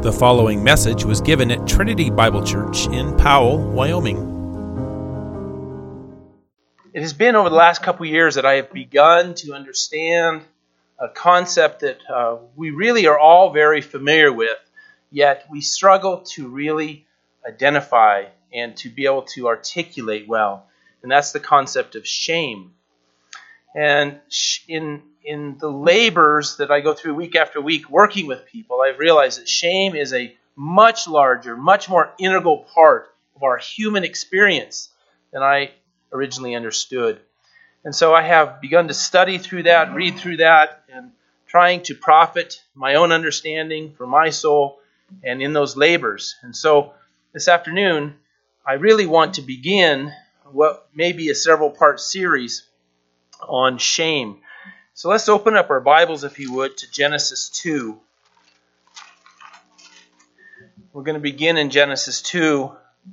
The following message was given at Trinity Bible Church in Powell, Wyoming. It has been over the last couple of years that I have begun to understand a concept that we really are all very familiar with, yet we struggle to really identify and to be able to articulate well, and that's the concept of shame. And in the labors that I go through week after week working with people, I've realized that shame is a much larger, much more integral part of our human experience than I originally understood. And so I have begun to study through that, read through that, and trying to profit my own understanding for my soul and in those labors. And so this afternoon, I really want to begin what may be a several-part series on shame. So let's open up our Bibles, if you would, to Genesis 2. We're going to begin in Genesis 2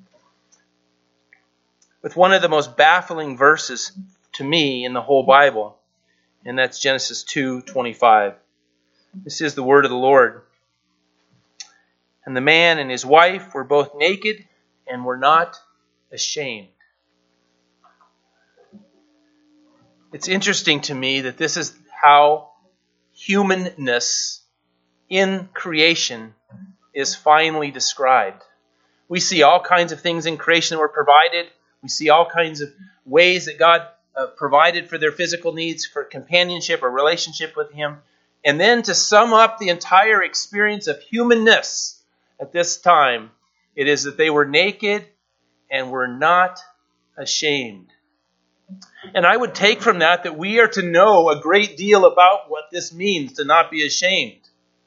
with one of the most baffling verses to me in the whole Bible, and that's Genesis 2:25. This is the word of the Lord. And the man and his wife were both naked and were not ashamed. It's interesting to me that this is how humanness in creation is finally described. We see all kinds of things in creation that were provided. We see all kinds of ways that God provided for their physical needs, for companionship or relationship with Him. And then to sum up the entire experience of humanness at this time, it is that they were naked and were not ashamed. And I would take from that we are to know a great deal about what this means to not be ashamed.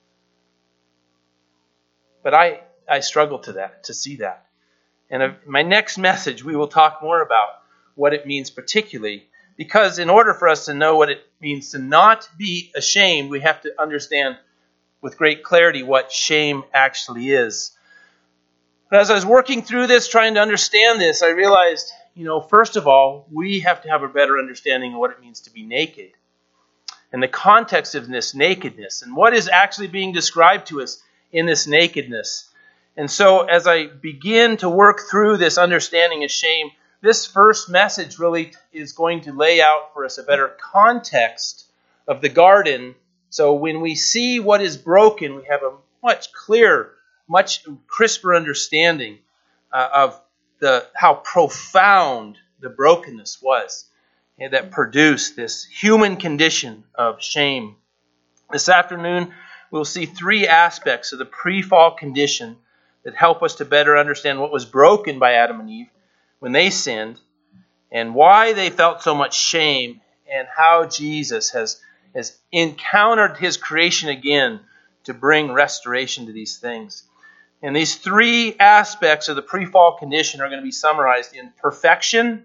But I struggle to see that. And in my next message, we will talk more about what it means particularly, because in order for us to know what it means to not be ashamed, we have to understand with great clarity what shame actually is. But as I was working through this, trying to understand this, I realized, first of all, we have to have a better understanding of what it means to be naked and the context of this nakedness and what is actually being described to us in this nakedness. And so as I begin to work through this understanding of shame, this first message really is going to lay out for us a better context of the garden. So when we see what is broken, we have a much clearer, much crisper understanding of how profound the brokenness was that produced this human condition of shame. This afternoon, we'll see three aspects of the pre-fall condition that help us to better understand what was broken by Adam and Eve when they sinned, and why they felt so much shame, and how Jesus has encountered His creation again to bring restoration to these things. And these three aspects of the pre-fall condition are going to be summarized in perfection,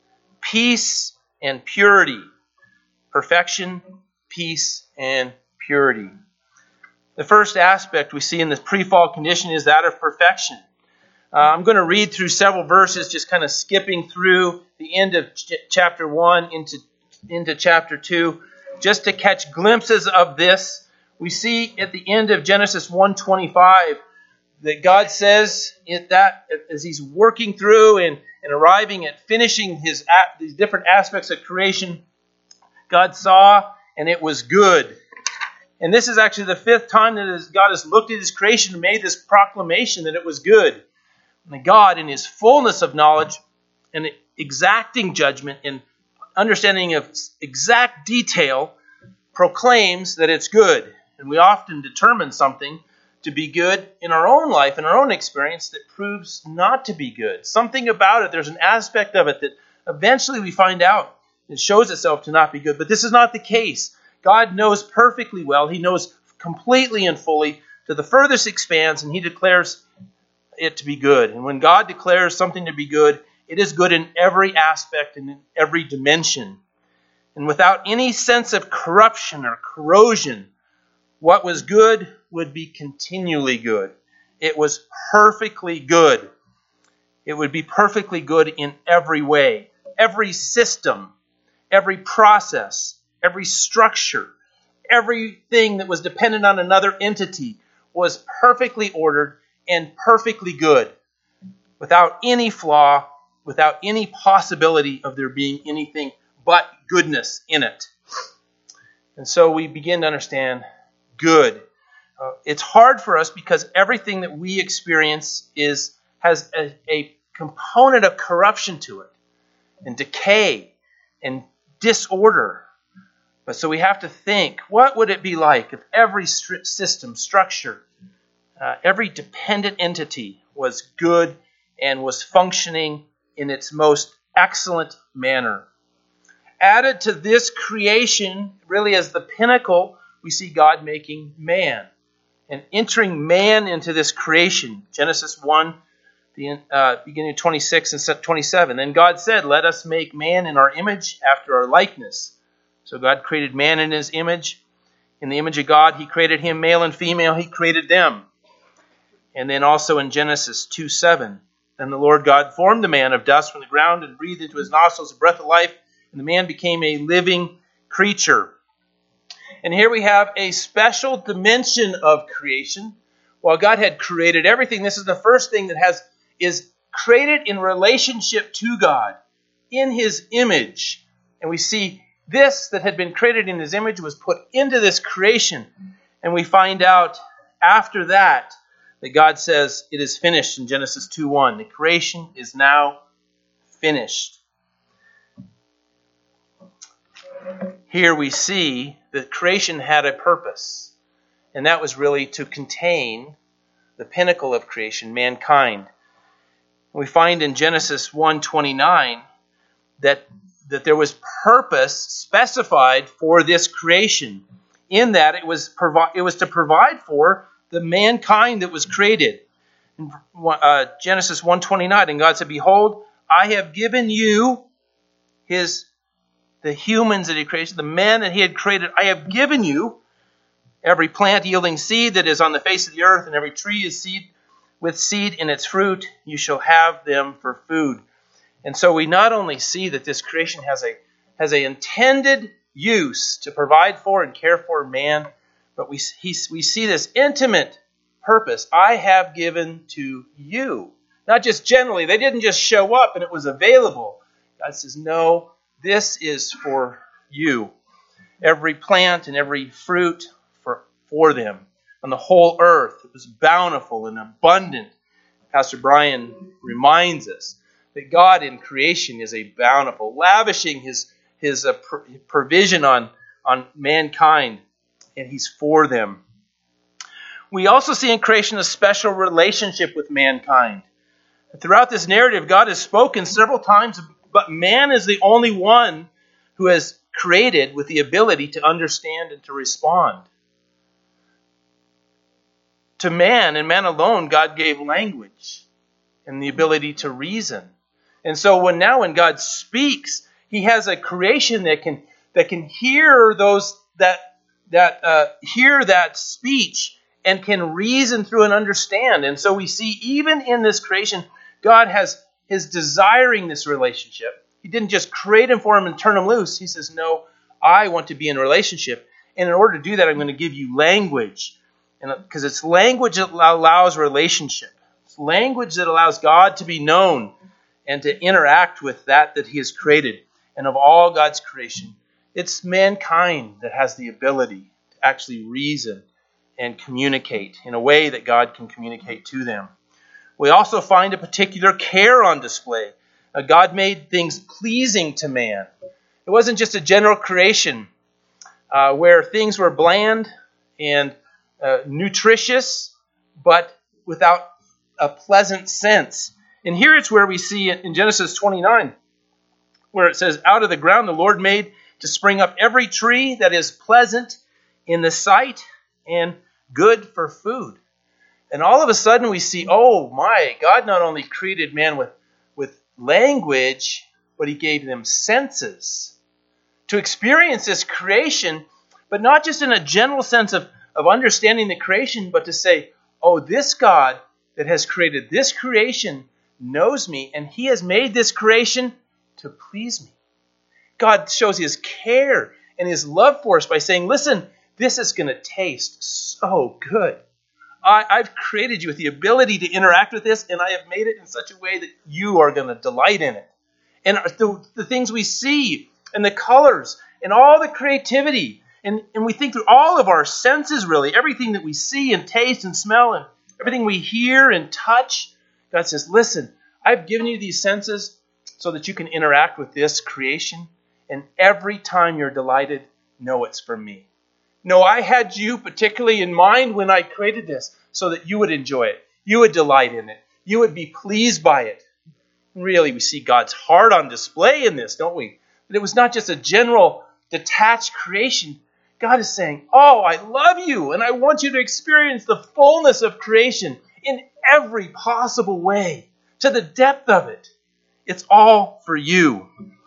peace, and purity. Perfection, peace, and purity. The first aspect we see in this pre-fall condition is that of perfection. I'm going to read through several verses, just kind of skipping through the end of chapter 1 into chapter 2, just to catch glimpses of this. We see at the end of Genesis 1:25 that God says that as He's working through and arriving at finishing these different aspects of creation, God saw and it was good. And this is actually the fifth time that God has looked at His creation and made this proclamation that it was good. And God, in His fullness of knowledge and exacting judgment and understanding of exact detail, proclaims that it's good. And we often determine something to be good in our own life, in our own experience, that proves not to be good. Something about it, there's an aspect of it that eventually we find out it shows itself to not be good. But this is not the case. God knows perfectly well. He knows completely and fully to the furthest expanse, and He declares it to be good. And when God declares something to be good, it is good in every aspect and in every dimension. And without any sense of corruption or corrosion, what was good would be continually good. It was perfectly good. It would be perfectly good in every way. Every system, every process, every structure, everything that was dependent on another entity was perfectly ordered and perfectly good, without any flaw, without any possibility of there being anything but goodness in it. And so we begin to understand good. It's hard for us because everything that we experience has a component of corruption to it, and decay, and disorder. But so we have to think, what would it be like if every system, structure, every dependent entity was good and was functioning in its most excellent manner? Added to this creation, really as the pinnacle, we see God making man and entering man into this creation. Genesis 1, beginning of 26 and 27. Then God said, "Let us make man in our image, after our likeness." So God created man in his image. In the image of God, he created him, male and female, he created them. And then also in Genesis 2:7, "Then the Lord God formed the man of dust from the ground and breathed into his nostrils a breath of life, and the man became a living creature." And here we have a special dimension of creation. While God had created everything, this is the first thing that is created in relationship to God, in his image. And we see this that had been created in his image was put into this creation. And we find out after that God says it is finished in Genesis 2:1. The creation is now finished. Here we see that creation had a purpose, and that was really to contain the pinnacle of creation, mankind. We find in Genesis 1:29 that there was purpose specified for this creation, in that it was to provide for the mankind that was created. In Genesis 1:29, and God said, "Behold, I have given you the humans that he created, the man that he had created, I have given you every plant yielding seed that is on the face of the earth, and every tree is with seed in its fruit. You shall have them for food." And so we not only see that this creation has a intended use to provide for and care for man, but we see this intimate purpose. I have given to you. Not just generally. They didn't just show up and it was available. God says, no, this is for you. Every plant and every fruit for them. On the whole earth, it was bountiful and abundant. Pastor Brian reminds us that God in creation is a bountiful, lavishing his provision on mankind, and he's for them. We also see in creation a special relationship with mankind. Throughout this narrative, God has spoken several times, but man is the only one who has created with the ability to understand and to respond. To man and man alone, God gave language and the ability to reason. And so when God speaks, he has a creation that can hear hear that speech and can reason through and understand. And so we see even in this creation, God is desiring this relationship. He didn't just create him for him and turn him loose. He says, no, I want to be in a relationship. And in order to do that, I'm going to give you language. Because it's language that allows relationship. It's language that allows God to be known and to interact with that he has created. And of all God's creation, it's mankind that has the ability to actually reason and communicate in a way that God can communicate to them. We also find a particular care on display. God made things pleasing to man. It wasn't just a general creation where things were bland and nutritious, but without a pleasant sense. And here it's where we see in Genesis 29, where it says, "Out of the ground the Lord made to spring up every tree that is pleasant in the sight and good for food." And all of a sudden we see, oh my, God not only created man with language, but he gave them senses to experience this creation, but not just in a general sense of understanding the creation, but to say, oh, this God that has created this creation knows me, and he has made this creation to please me. God shows his care and his love for us by saying, listen, this is going to taste so good. I've created you with the ability to interact with this, and I have made it in such a way that you are going to delight in it. And the things we see, and the colors, and all the creativity, and we think through all of our senses, really, everything that we see and taste and smell, and everything we hear and touch. God says, listen, I've given you these senses so that you can interact with this creation, and every time you're delighted, know it's from me. No, I had you particularly in mind when I created this so that you would enjoy it. You would delight in it. You would be pleased by it. Really, we see God's heart on display in this, don't we? But it was not just a general, detached creation. God is saying, oh, I love you, and I want you to experience the fullness of creation in every possible way, to the depth of it. It's all for you.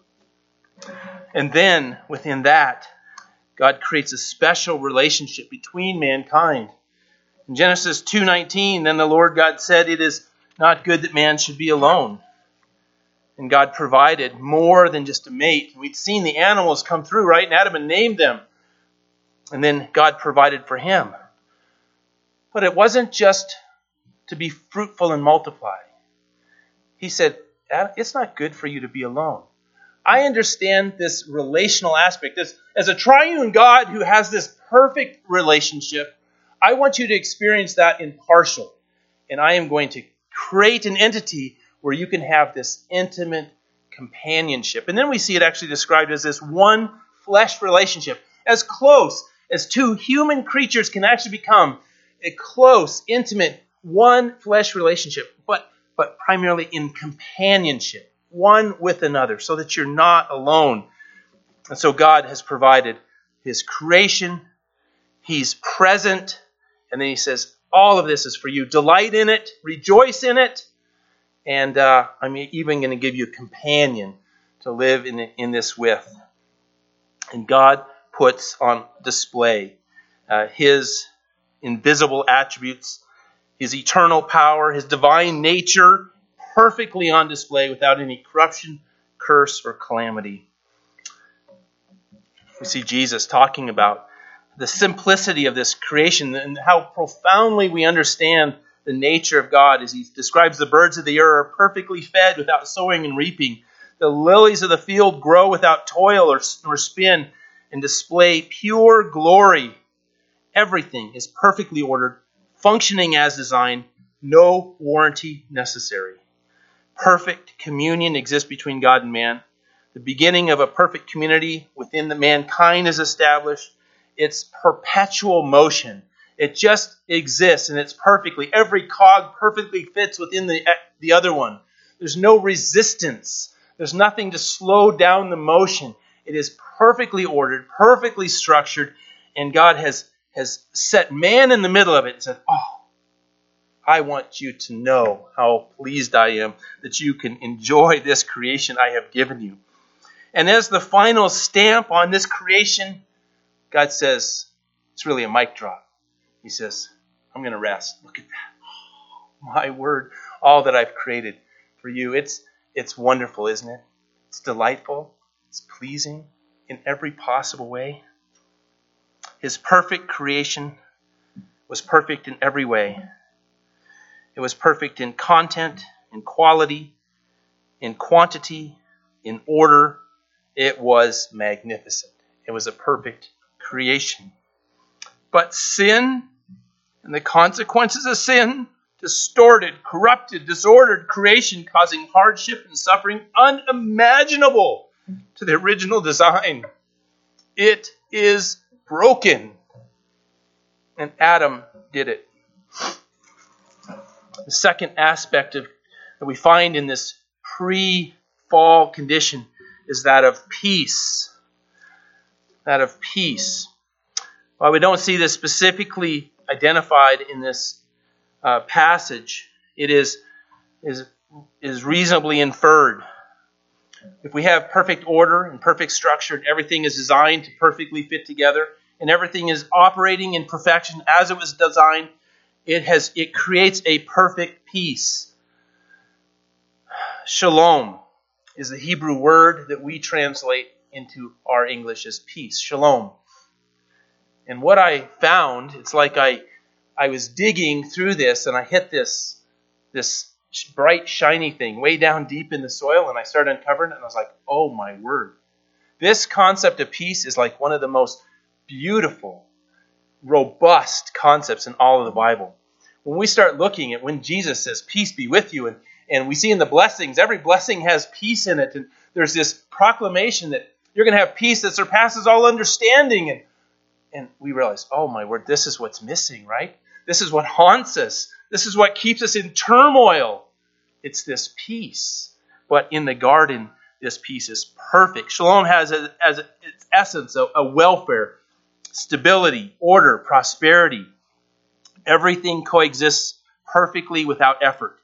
And then, within that, God creates a special relationship between mankind. In Genesis 2:19, then the Lord God said, it is not good that man should be alone. And God provided more than just a mate. We'd seen the animals come through, right? And Adam had named them. And then God provided for him. But it wasn't just to be fruitful and multiply. He said, it's not good for you to be alone. I understand this relational aspect. As a triune God who has this perfect relationship, I want you to experience that in partial. And I am going to create an entity where you can have this intimate companionship. And then we see it actually described as this one flesh relationship. As close as two human creatures can actually become, a close, intimate, one flesh relationship, but primarily in companionship. One with another, so that you're not alone. And so God has provided his creation. He's present. And then he says, all of this is for you. Delight in it. Rejoice in it. And I'm even going to give you a companion to live in this with. And God puts on display his invisible attributes, his eternal power, his divine nature, perfectly on display without any corruption, curse, or calamity. We see Jesus talking about the simplicity of this creation and how profoundly we understand the nature of God as he describes the birds of the air are perfectly fed without sowing and reaping. The lilies of the field grow without toil or spin and display pure glory. Everything is perfectly ordered, functioning as designed, no warranty necessary. Perfect communion exists between God and man. The beginning of a perfect community within the mankind is established. It's perpetual motion. It just exists, and it's perfectly. Every cog perfectly fits within the other one. There's no resistance. There's nothing to slow down the motion. It is perfectly ordered, perfectly structured, and God has set man in the middle of it and said, I want you to know how pleased I am that you can enjoy this creation I have given you. And as the final stamp on this creation, God says, it's really a mic drop. He says, I'm going to rest. Look at that. My word, all that I've created for you. It's wonderful, isn't it? It's delightful. It's pleasing in every possible way. His perfect creation was perfect in every way. It was perfect in content, in quality, in quantity, in order. It was magnificent. It was a perfect creation. But sin and the consequences of sin distorted, corrupted, disordered creation, causing hardship and suffering unimaginable to the original design. It is broken. And Adam did it. The second aspect that we find in this pre-fall condition is that of peace. That of peace. While we don't see this specifically identified in this passage, it is reasonably inferred. If we have perfect order and perfect structure, and everything is designed to perfectly fit together, and everything is operating in perfection as it was designed, it creates a perfect peace. Shalom is the Hebrew word that we translate into our English as peace. Shalom. And what I found, it's like I I was digging through this and I hit this bright, shiny thing way down deep in the soil, and I started uncovering it, and I was like, oh my word. This concept of peace is like one of the most beautiful, robust concepts in all of the Bible. When we start looking at when Jesus says, peace be with you, and we see in the blessings, every blessing has peace in it, and there's this proclamation that you're going to have peace that surpasses all understanding, and we realize, oh my word, this is what's missing, right? This is what haunts us. This is what keeps us in turmoil. It's this peace. But in the garden, this peace is perfect. Shalom has as its essence a welfare, stability, order, prosperity. Everything coexists perfectly without effort.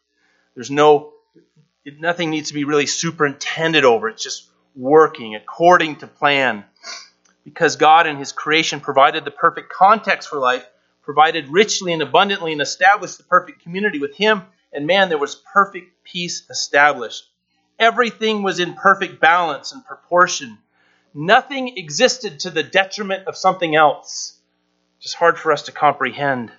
Nothing needs to be really superintended over. It's just working according to plan. Because God in His creation provided the perfect context for life, provided richly and abundantly, and established the perfect community with Him and man, there was perfect peace established. Everything was in perfect balance and proportion. Nothing existed to the detriment of something else. Just hard for us to comprehend.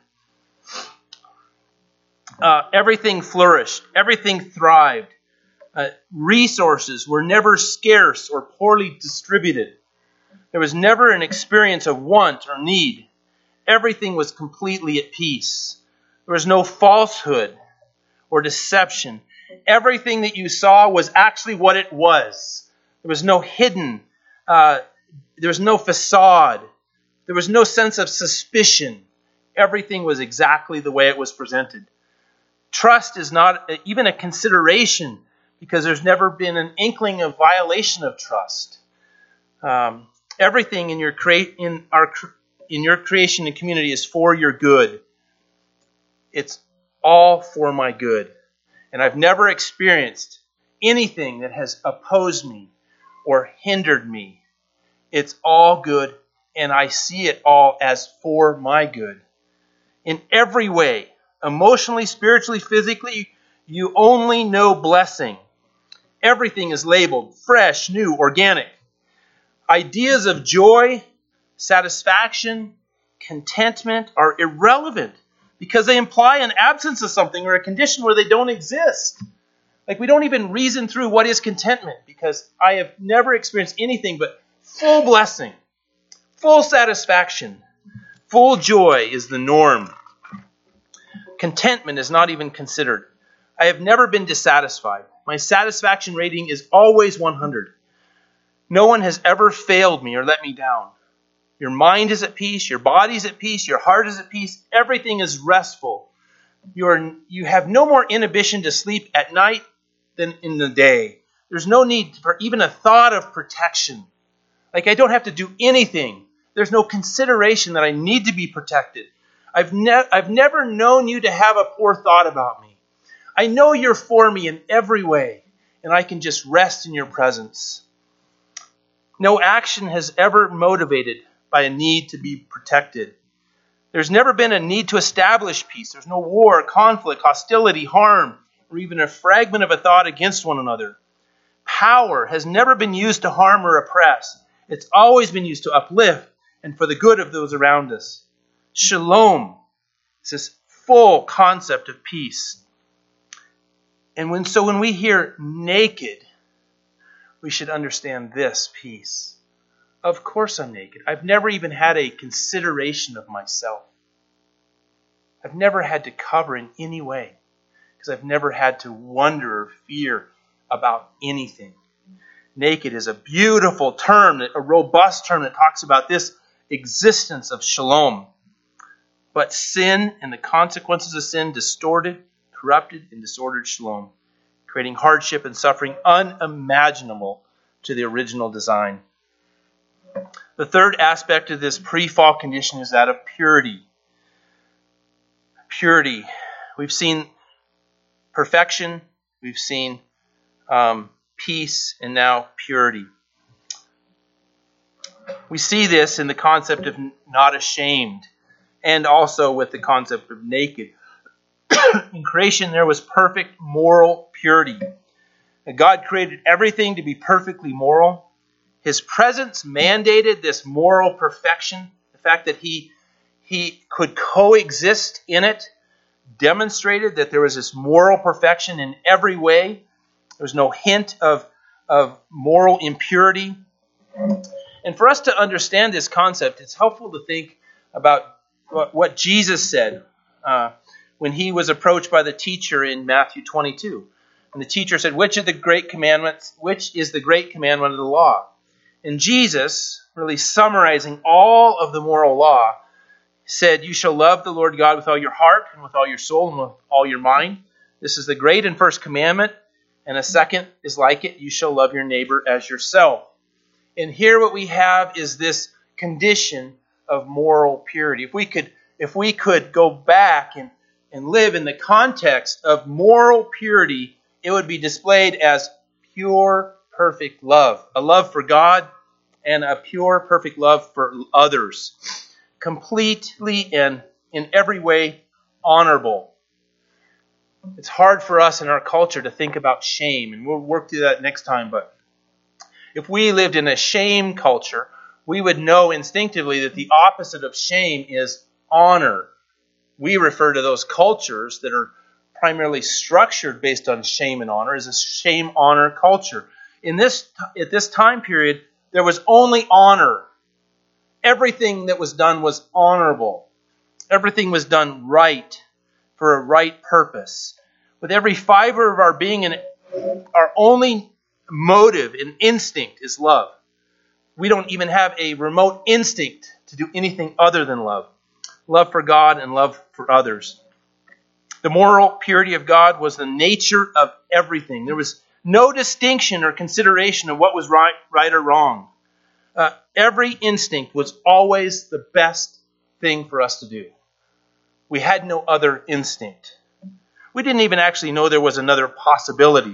Everything flourished. Everything thrived. Resources were never scarce or poorly distributed. There was never an experience of want or need. Everything was completely at peace. There was no falsehood or deception. Everything that you saw was actually what it was. There was no hidden, there was no facade. There was no sense of suspicion. Everything was exactly the way it was presented. Trust is not even a consideration because there's never been an inkling of violation of trust. Everything in your creation and community is for your good. It's all for my good. And I've never experienced anything that has opposed me or hindered me. It's all good, and I see it all as for my good. In every way, emotionally, spiritually, physically, you only know blessing. Everything is labeled fresh, new, organic. Ideas of joy, satisfaction, contentment are irrelevant because they imply an absence of something or a condition where they don't exist. Like we don't even reason through what is contentment because I have never experienced anything but full blessing, full satisfaction, full joy is the norm. Contentment is not even considered. I have never been dissatisfied. My satisfaction rating is always 100. No one has ever failed me or let me down. Your mind is at peace, your body's at peace, your heart is at peace, everything is restful. You have no more inhibition to sleep at night than in the day. There's no need for even a thought of protection. Like I don't have to do anything. There's no consideration that I need to be protected. I've never known you to have a poor thought about me. I know you're for me in every way, and I can just rest in your presence. No action has ever motivated by a need to be protected. There's never been a need to establish peace. There's no war, conflict, hostility, harm, or even a fragment of a thought against one another. Power has never been used to harm or oppress. It's always been used to uplift and for the good of those around us. Shalom is this full concept of peace. And when we hear naked, we should understand this peace. Of course I'm naked. I've never even had a consideration of myself. I've never had to cover in any way because I've never had to wonder or fear about anything. Naked is a beautiful term, a robust term that talks about this existence of shalom. But sin and the consequences of sin distorted, corrupted, and disordered shalom, creating hardship and suffering unimaginable to the original design. The third aspect of this pre-fall condition is that of purity. Purity. We've seen perfection, we've seen peace, and now purity. We see this in the concept of not ashamed, and also with the concept of naked. In creation, there was perfect moral purity. And God created everything to be perfectly moral. His presence mandated this moral perfection. The fact that He he could coexist in it, demonstrated that there was this moral perfection in every way. There was no hint of moral impurity. And for us to understand this concept, it's helpful to think about what Jesus said when he was approached by the teacher in Matthew 22. And the teacher said, which is the great commandment of the law? And Jesus, really summarizing all of the moral law, said, you shall love the Lord God with all your heart and with all your soul and with all your mind. This is the great and first commandment. And a second is like it, you shall love your neighbor as yourself. And here what we have is this condition of moral purity. If we could go back and live in the context of moral purity, it would be displayed as pure, perfect love. A love for God and a pure, perfect love for others. Completely and in every way honorable. It's hard for us in our culture to think about shame, and we'll work through that next time. But if we lived in a shame culture, we would know instinctively that the opposite of shame is honor. We refer to those cultures that are primarily structured based on shame and honor as a shame-honor culture. At this time period, there was only honor. Everything that was done was honorable. Everything was done right for a right purpose. With every fiber of our being, and our only motive and instinct is love. We don't even have a remote instinct to do anything other than love. Love for God and love for others. The moral purity of God was the nature of everything. There was no distinction or consideration of what was right or wrong. Every instinct was always the best thing for us to do. We had no other instinct. We didn't even actually know there was another possibility.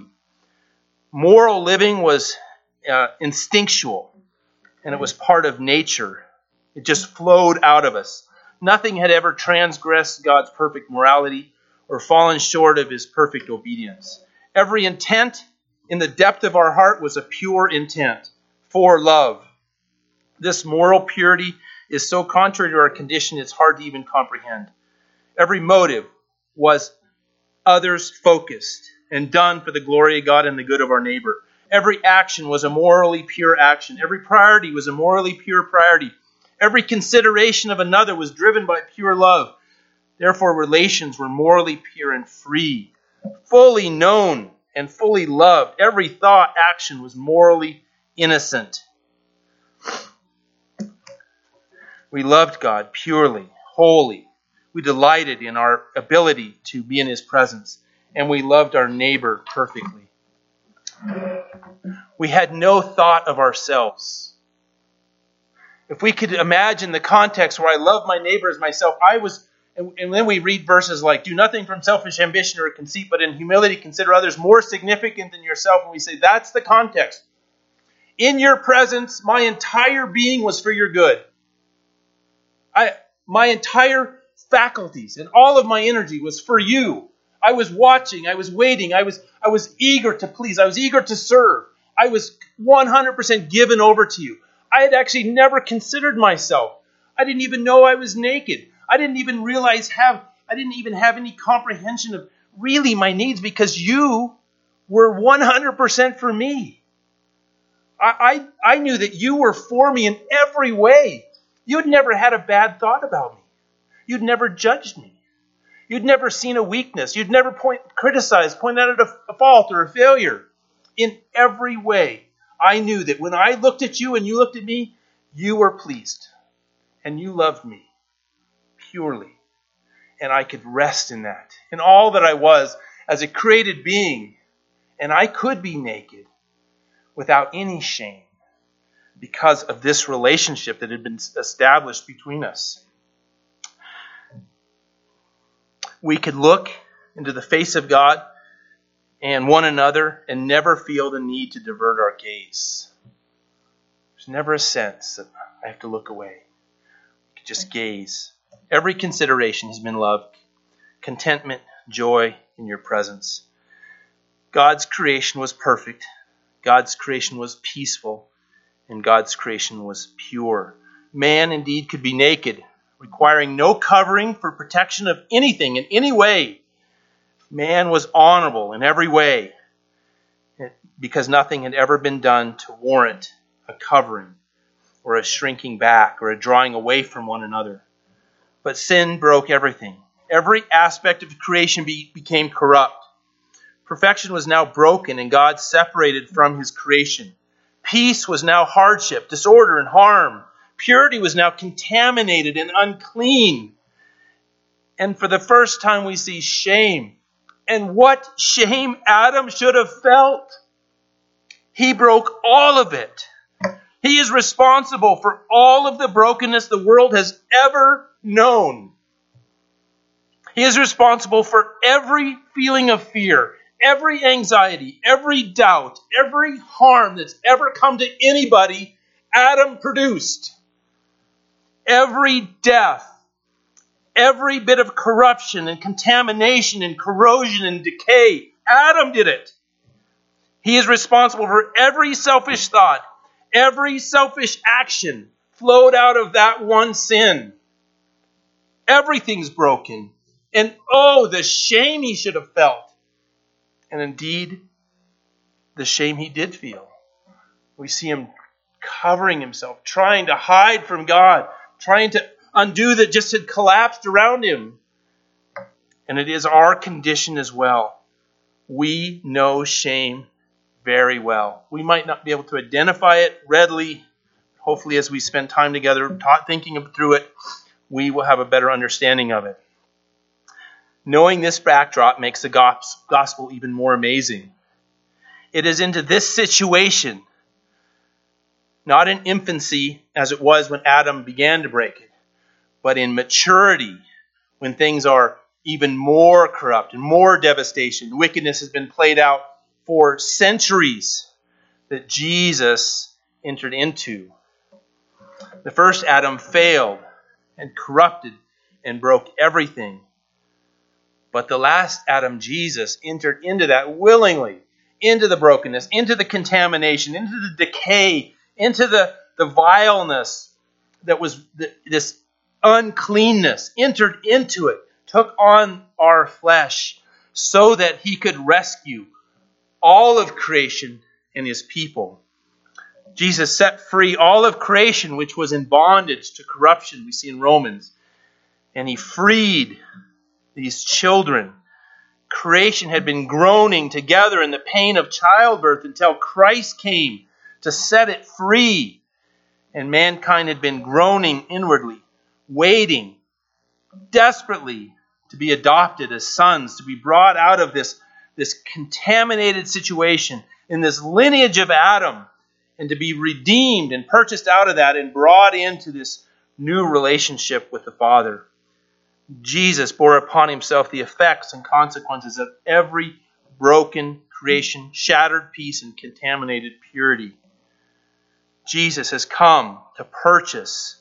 Moral living was instinctual, and it was part of nature. It just flowed out of us. Nothing had ever transgressed God's perfect morality or fallen short of his perfect obedience. Every intent in the depth of our heart was a pure intent for love. This moral purity is so contrary to our condition, it's hard to even comprehend. Every motive was others-focused and done for the glory of God and the good of our neighbor. Every action was a morally pure action. Every priority was a morally pure priority. Every consideration of another was driven by pure love. Therefore, relations were morally pure and free, fully known and fully loved. Every thought, action was morally innocent. We loved God purely, wholly. We delighted in our ability to be in his presence, and we loved our neighbor perfectly. We had no thought of ourselves. If we could imagine the context where I love my neighbor as myself, and then we read verses like, do nothing from selfish ambition or conceit, but in humility consider others more significant than yourself. And we say, that's the context. In your presence, my entire being was for your good. My entire faculties and all of my energy was for you. I was watching, I was waiting, I was eager to please, I was eager to serve. I was 100% given over to you. I had actually never considered myself. I didn't even know I was naked. I didn't even I didn't even have any comprehension of really my needs because you were 100% for me. I knew that you were for me in every way. You'd never had a bad thought about me. You'd never judged me. You'd never seen a weakness. You'd never criticized, pointed out a fault or a failure. In every way, I knew that when I looked at you and you looked at me, you were pleased. And you loved me purely. And I could rest in that. In all that I was as a created being. And I could be naked without any shame because of this relationship that had been established between us. We could look into the face of God and one another and never feel the need to divert our gaze. There's never a sense that I have to look away. We could just gaze. Every consideration has been love, contentment, joy in your presence. God's creation was perfect. God's creation was peaceful. And God's creation was pure. Man indeed could be naked, requiring no covering for protection of anything in any way. Man was honorable in every way because nothing had ever been done to warrant a covering or a shrinking back or a drawing away from one another. But sin broke everything. Every aspect of creation became corrupt. Perfection was now broken and God separated from his creation. Peace was now hardship, disorder, and harm. Purity was now contaminated and unclean. And for the first time we see shame. And what shame Adam should have felt. He broke all of it. He is responsible for all of the brokenness the world has ever known. He is responsible for every feeling of fear, every anxiety, every doubt, every harm that's ever come to anybody. Adam produced. Every death, every bit of corruption and contamination and corrosion and decay, Adam did it. He is responsible for every selfish thought, every selfish action flowed out of that one sin. Everything's broken. And oh, the shame he should have felt. And indeed, the shame he did feel. We see him covering himself, trying to hide from God, trying to undo that just had collapsed around him. And it is our condition as well. We know shame very well. We might not be able to identify it readily. Hopefully, as we spend time together thinking through it, we will have a better understanding of it. Knowing this backdrop makes the gospel even more amazing. It is into this situation, not in infancy as it was when Adam began to break it, but in maturity, when things are even more corrupt and more devastation. Wickedness has been played out for centuries, that Jesus entered into. The first Adam failed and corrupted and broke everything. But the last Adam, Jesus, entered into that willingly, into the brokenness, into the contamination, into the decay, into the vileness that was this uncleanness, entered into it, took on our flesh so that he could rescue all of creation and his people. Jesus set free all of creation which was in bondage to corruption, we see in Romans. And he freed these children. Creation had been groaning together in the pain of childbirth until Christ came to set it free. And mankind had been groaning inwardly, waiting desperately to be adopted as sons, to be brought out of this contaminated situation in this lineage of Adam, and to be redeemed and purchased out of that and brought into this new relationship with the Father. Jesus bore upon himself the effects and consequences of every broken creation, shattered peace, and contaminated purity. Jesus has come to purchase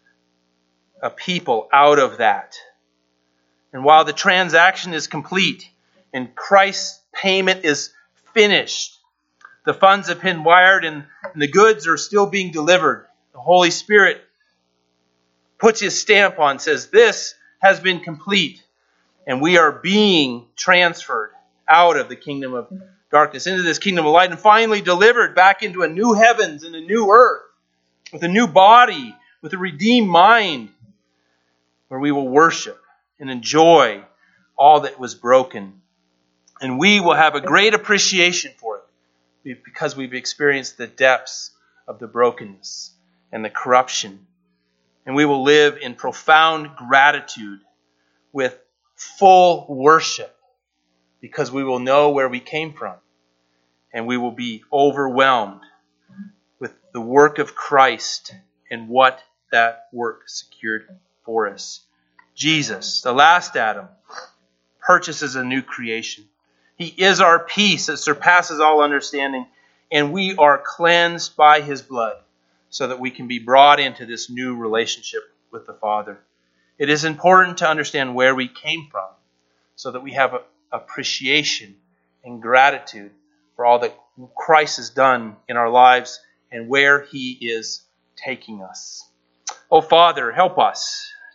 a people out of that. And while the transaction is complete and Christ's payment is finished, the funds have been wired and the goods are still being delivered. The Holy Spirit puts his stamp on, says, this has been complete. And we are being transferred out of the kingdom of darkness into this kingdom of light and finally delivered back into a new heavens and a new earth with a new body, with a redeemed mind, where we will worship and enjoy all that was broken. And we will have a great appreciation for it because we've experienced the depths of the brokenness and the corruption. And we will live in profound gratitude with full worship because we will know where we came from. And we will be overwhelmed with the work of Christ and what that work secured for us. Jesus, the last Adam, purchases a new creation. He is our peace that surpasses all understanding, and we are cleansed by his blood so that we can be brought into this new relationship with the Father. It is important to understand where we came from so that we have appreciation and gratitude for all that Christ has done in our lives and where he is taking us. Oh, Father, help us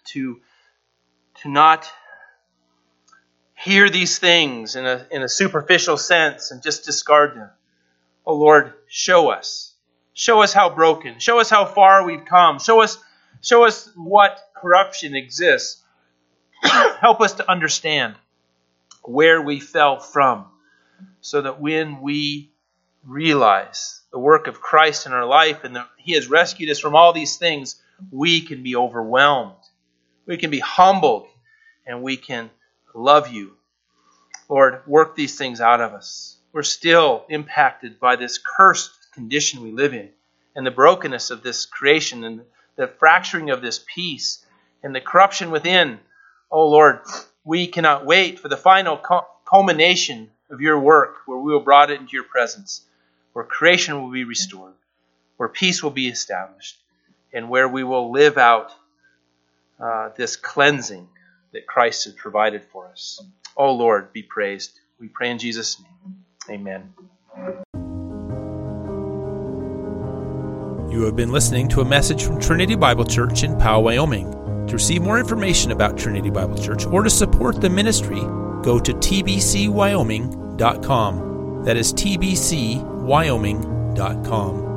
to not hear these things in a superficial sense and just discard them. Oh Lord, show us. Show us how broken. Show us how far we've come. Show us what corruption exists. Help us to understand where we fell from, so that when we realize the work of Christ in our life and that He has rescued us from all these things, we can be overwhelmed. We can be humbled, and we can love You. Lord, work these things out of us. We're still impacted by this cursed condition we live in, and the brokenness of this creation, and the fracturing of this peace, and the corruption within. Oh Lord, we cannot wait for the final culmination of Your work, where we will brought it into Your presence, where creation will be restored, where peace will be established, and where we will live out this cleansing that Christ has provided for us. Oh Lord, be praised. We pray in Jesus' name. Amen. You have been listening to a message from Trinity Bible Church in Powell, Wyoming. To receive more information about Trinity Bible Church or to support the ministry, go to tbcwyoming.com. That is tbcwyoming.com.